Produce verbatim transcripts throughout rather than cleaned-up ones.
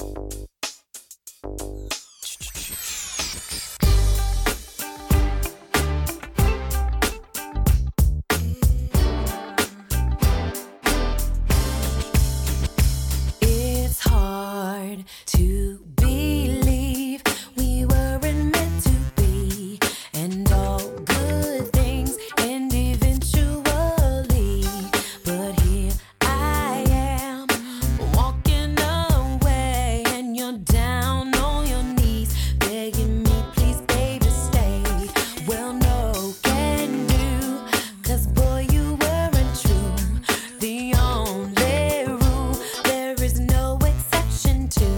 It's hard to believe we weren't meant to be, and all good things end eventually. But here I am, walking away, and you're down on your knees, begging me, please, baby, stay. Well, no can do, 'cause boy, you weren't true. The only rule there is no exception to.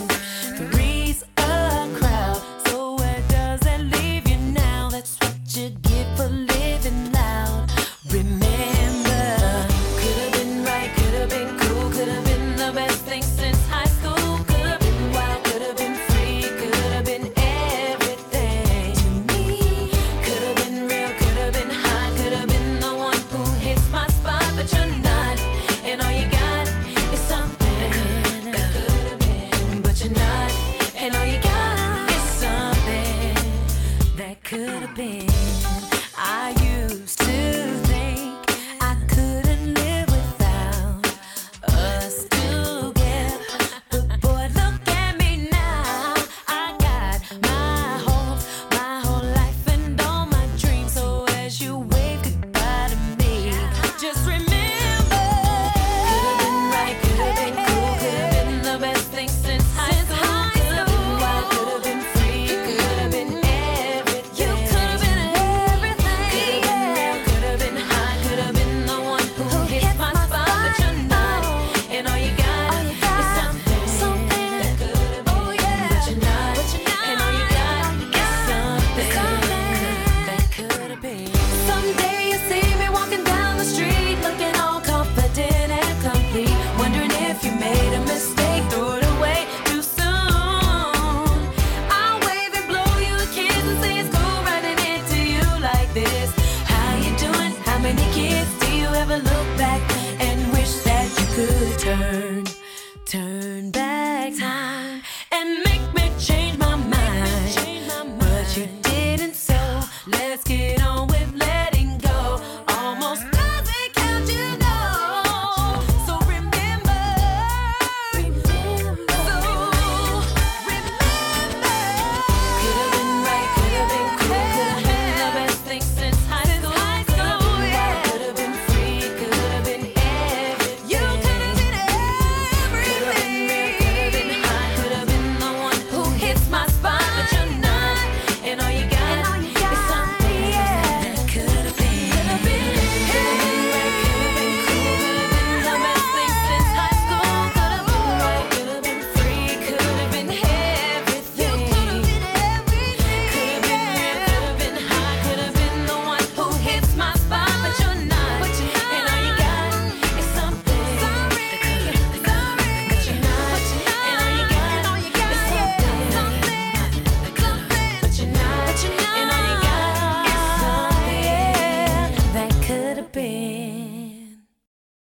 Three's a crowd, so where does that leave you now? That's what you get for living loud. Remember, could have been right, could have been cool, could have been the best thing since high school. Could have been wild, could have been free, could have been everything to me. Could have been real, could have been hot, could have been the one who hits my spot, but you're not, and all you got is something that could have been, but you're not, and all you got is something that could have been. I used to think I couldn't live without us together, but boy, look at me now. I got my hopes, my whole life, and all my dreams. So as you wave goodbye to me, just remember, could have been right, could have been cool, could have been the best thing since high school. Could have been wild, could have been free, could have been everything. You could have been everything. Could have been real, could have been hot, could have been the one who hits my spot, but you're not, and all you got is something that could have been, but you're not, and all you got is something that could have been. Someday you see me walking down the street, looking all confident and complete, wondering if you made a mistake.